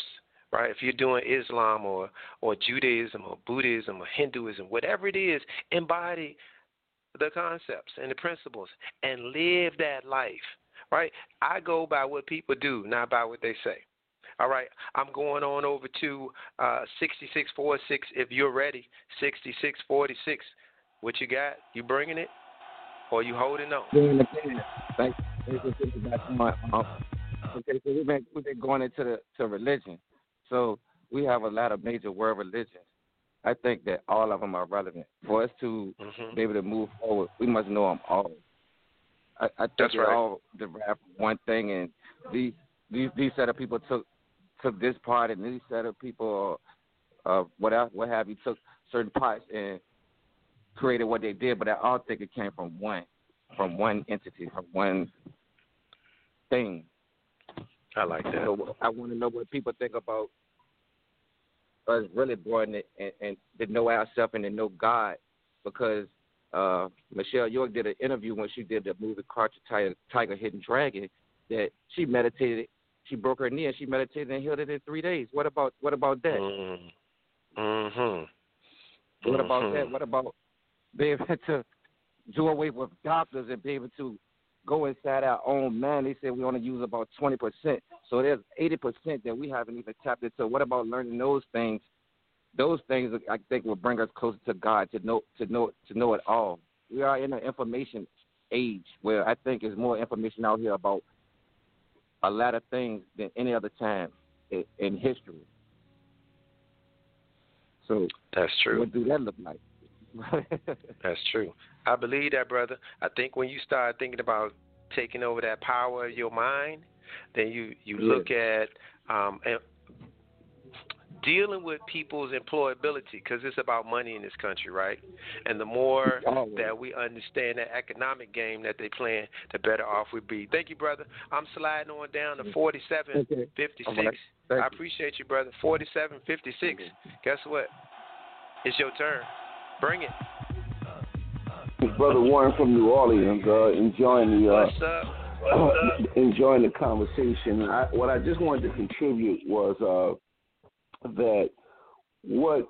right? If you're doing Islam or, or Judaism or Buddhism or Hinduism, whatever it is, embody the concepts and the principles and live that life, right? I go by what people do, not by what they say. All right, I'm going on over to uh, sixty-six forty-six if you're ready. sixty-six forty-six. What you got? You bringing it? Or you holding on? Doing the thing. Thank you. Okay, so we've been, we've been going into the to religion. So we have a lot of major world religions. I think that all of them are relevant. For us to mm-hmm. be able to move forward, we must know them all. I, I think That's they right. all derive from one thing, and these these these set of people took took this part, and these set of people, uh, what else, what have you, took certain parts and created what they did. But I all think it came from one, from one entity, from one thing. I like that. So I want to know what people think about us really broadening it and, and to know ourselves and to know God, because uh, Michelle York did an interview when she did the movie Crouching Tiger, Tiger, Hidden Dragon, that she meditated, she broke her knee and she meditated and healed it in three days. What about what about that? Mm-hmm. Mm-hmm. What about that? What about being able to do away with doctors and be able to go inside our own mind? They said we only use about twenty percent. So there's eighty percent that we haven't even tapped into. What about learning those things? Those things I think will bring us closer to God, to know to know to know it all. We are in an information age where I think there's more information out here about a lot of things than any other time in, in history. So that's true. What do that look like? That's true. I believe that, brother. I think when you start thinking about taking over that power of your mind, then you, you yeah. look at um, dealing with people's employability, because it's about money in this country, right? And the more oh, that we understand that economic game that they playing, the better off we be. Thank you, brother. I'm sliding on down to forty-seven fifty-six. Okay. Right. I appreciate you, brother. forty-seven fifty-six. Guess what? It's your turn. Bring it. It's Brother Warren from New Orleans, uh, enjoying the uh, What's up? What's up? enjoying the conversation. I, what I just wanted to contribute was uh, that what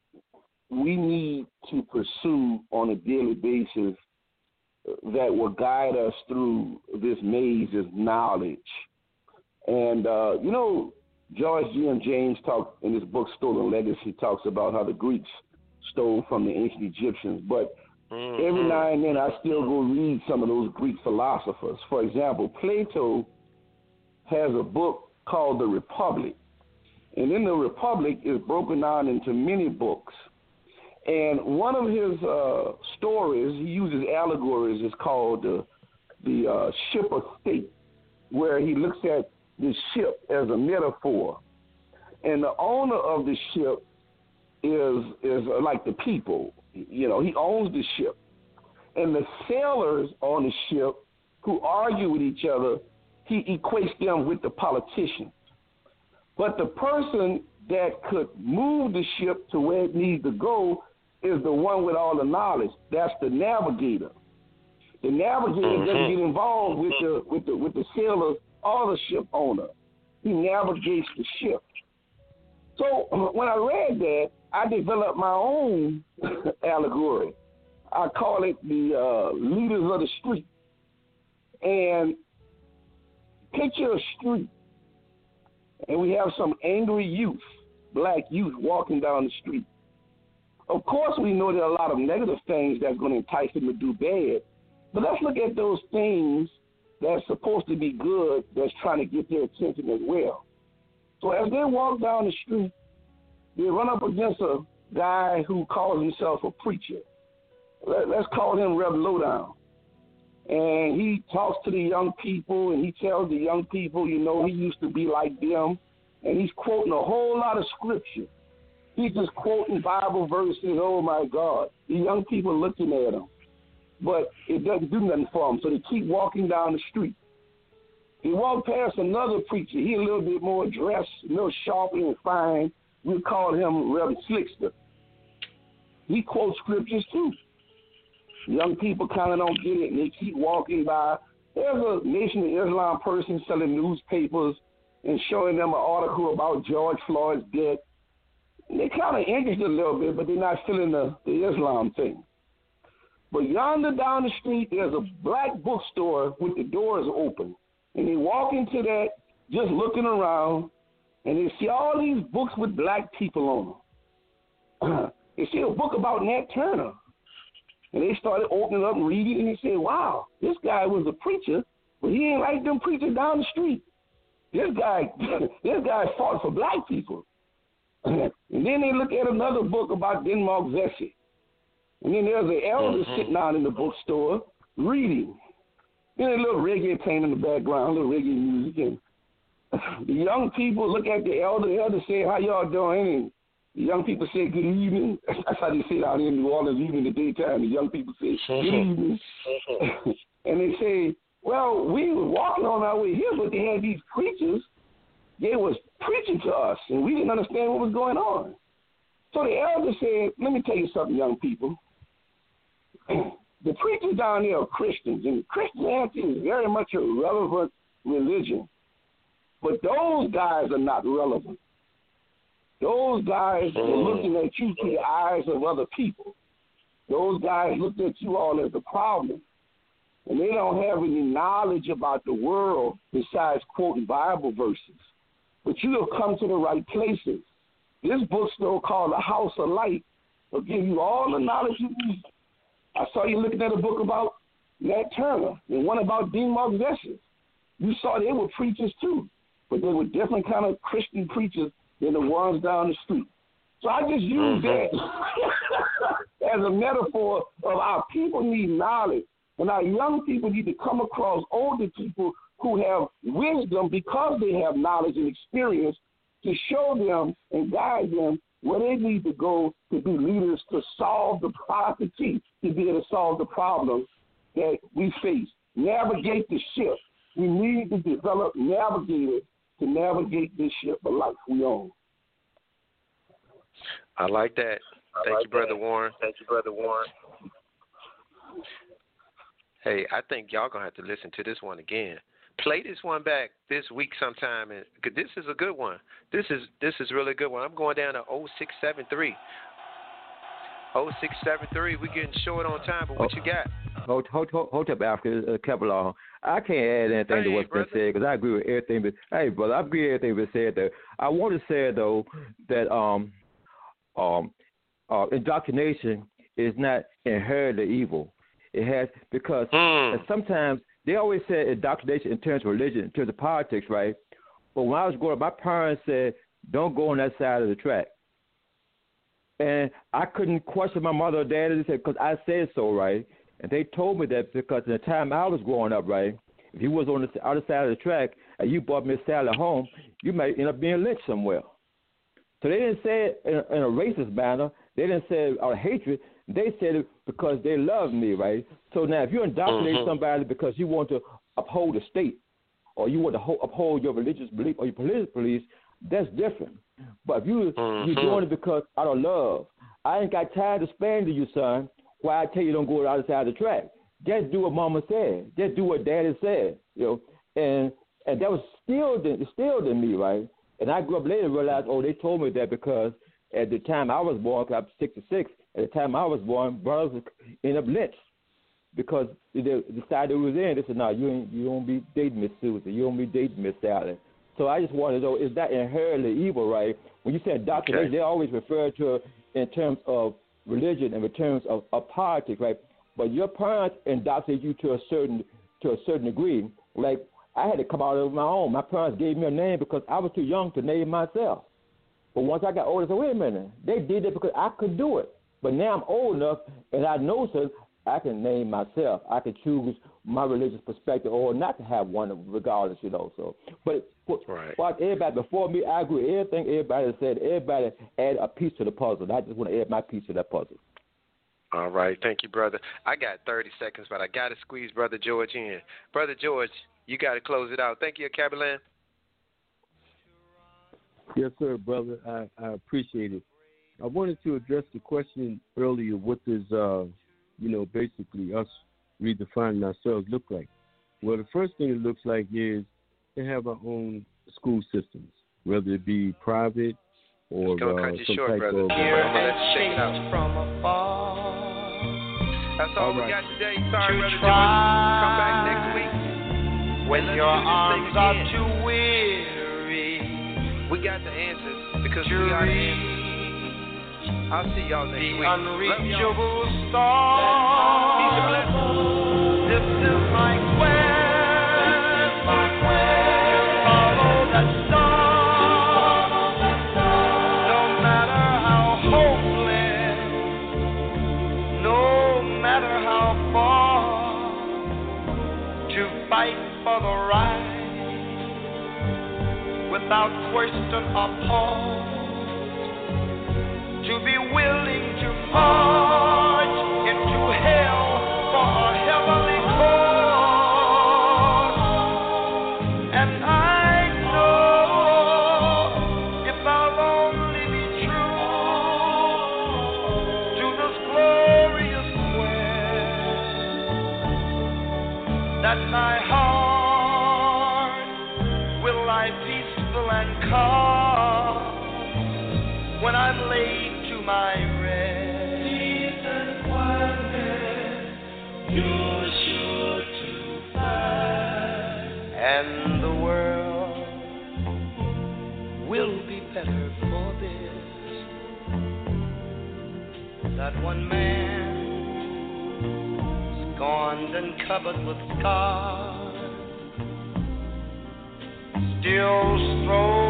we need to pursue on a daily basis that will guide us through this maze is knowledge. And uh, you know, George G M James talked in his book Stolen Legacy, talks about how the Greeks stole from the ancient Egyptians, but mm-hmm. every now and then I still go read some of those Greek philosophers. For example, Plato has a book called The Republic, and in The Republic is broken down into many books. And one of his uh, stories, he uses allegories, is called the, the uh, ship of state, where he looks at the ship as a metaphor. And the owner of the ship is is like the people. You know, he owns the ship. And the sailors on the ship who argue with each other, he equates them with the politicians. But the person that could move the ship to where it needs to go is the one with all the knowledge. That's the navigator. The navigator mm-hmm. doesn't get involved with the with the with the sailor or the ship owner. He navigates the ship. So when I read that, I developed my own allegory. I call it the uh, leaders of the street. And picture a street, and we have some angry youth, black youth, walking down the street. Of course, we know there are a lot of negative things that's going to entice them to do bad, but let's look at those things that's supposed to be good that's trying to get their attention as well. So as they walk down the street, they run up against a guy who calls himself a preacher. Let's call him Rev Lowdown. And he talks to the young people, and he tells the young people, you know, he used to be like them. And he's quoting a whole lot of scripture. He's just quoting Bible verses. Oh, my God. The young people are looking at him. But it doesn't do nothing for them, so they keep walking down the street. He walked past another preacher. He a little bit more dressed, a little sharper and fine. We call him Reverend Slickster. He quotes scriptures, too. Young people kind of don't get it, and they keep walking by. There's a Nation of Islam person selling newspapers, and showing them an article about George Floyd's death. And they're kind of interested a little bit, but they're not feeling the, the Islam thing. But yonder down the street, there's a black bookstore with the doors open. And they walk into that just looking around, and they see all these books with black people on them. They see a book about Nat Turner. And they started opening up and reading, and they said, wow, this guy was a preacher, but he ain't like them preachers down the street. This guy, this guy fought for black people. And then they look at another book about Denmark Vesey. And then there's an elder mm-hmm. sitting down in the bookstore reading. Then a little reggae playing in the background, a little reggae music. And the young people look at the elder. The elder say, how y'all doing? And the young people say, good evening. That's how they say down in New Orleans, even in the daytime. The young people say, good evening. And they say, well, we were walking on our way here, but they had these preachers. They was preaching to us, and we didn't understand what was going on. So the elder said, let me tell you something, young people. The preachers down there are Christians, and Christianity is very much a relevant religion. But those guys are not relevant. Those guys are looking at you through the eyes of other people. Those guys looked at you all as the problem. And they don't have any knowledge about the world besides quoting Bible verses. But you have come to the right places. This bookstore called The House of Light will give you all the knowledge you need. I saw you looking at a book about Nat Turner and one about Denmark Vesey. You saw they were preachers too, but they were different kind of Christian preachers than the ones down the street. So I just use mm-hmm. that as a metaphor of our people need knowledge, and our young people need to come across older people who have wisdom because they have knowledge and experience to show them and guide them where they need to go to be leaders to solve the problem, to be able to solve the problems that we face. Navigate the ship. We need to develop navigators to navigate this ship of life we own. I like that. I Thank like you, Brother that. Warren. Thank you, Brother Warren. Hey, I think y'all going to have to listen to this one again. Play this one back this week sometime, and cause this is a good one. This is this is really a good one. I'm going down to oh six seven three. oh six seven three. We're getting short on time, but what oh, you got? Hold, hold, hold, hold up, Africa, uh, Kevlar. I can't add anything hey, to what's brother. been said because I agree with everything. But hey, brother, I agree with everything that's said. Though I want to say though that um um uh, indoctrination is not inherently evil. It has because mm. sometimes. They always said indoctrination in terms of religion, in terms of politics, right? But when I was growing up, my parents said, don't go on that side of the track. And I couldn't question my mother or dad because I said so, right? And they told me that because in the time I was growing up, right, if you was on the other side of the track and you bought me a salad at home, you might end up being lynched somewhere. So they didn't say it in a, in a racist manner. They didn't say it out of hatred. They said it because they love me, right? So now if you indoctrinate mm-hmm. somebody because you want to uphold the state or you want to ho- uphold your religious belief or your political beliefs, that's different. But if you, mm-hmm. you're doing it because out of love, I ain't got time to explain to you, son, why I tell you don't go to the other side of the track. Just do what mama said. Just do what daddy said, you know. And and that was still instilled in me, right? And I grew up later and realized, oh, they told me that because at the time I was born, because I'm sixty-six, at the time I was born, brothers ended up lynched because the, the side that we was in, they said, no, you ain't, you don't be dating Miss Susan. You don't be dating Miss Sally. So I just wanted to know, is that inherently evil, right? When you say indoctrination, okay. they always refer to it in terms of religion and in terms of, of politics, right? But your parents indoctrinated you to a certain to a certain degree. Like, I had to come out of my own. My parents gave me a name because I was too young to name myself. But once I got older, I said, wait a minute. They did it because I could do it. But now I'm old enough, and I know, so I can name myself. I can choose my religious perspective or not to have one regardless, you know. So, But for, right. for everybody before me, I agree with everything everybody said. Everybody add a piece to the puzzle. I just want to add my piece to that puzzle. All right. Thank you, brother. I got thirty seconds, but I got to squeeze Brother George in. Brother George, you got to close it out. Thank you, Cabalan. Yes, sir, brother. I, I appreciate it. I wanted to address the question earlier, what does, uh, you know, basically us redefining ourselves look like? Well, the first thing it looks like is to have our own school systems, whether it be private or It's gonna uh, cut you some short, type brother. of. I'm gonna let you check it out. That's all, All we right. got today. Sorry, brother. Come back next week. When Let's your do this arms thing are again. too weary, We got the answers because we got the answers. I'll see y'all next the week. unreachable star. Peace and blessings. This is my quest. To follow that star. No matter how hopeless, no matter how far, to fight for the right without question or pause. To be willing to march into hell for a heavenly cause. And I know if I'll only be true to this glorious quest, that my heart will lie peaceful and calm when I'm laid my rest. Peace and quietness you're sure to find, and the world will be better for this. That one man, scorned and covered with scars, still strove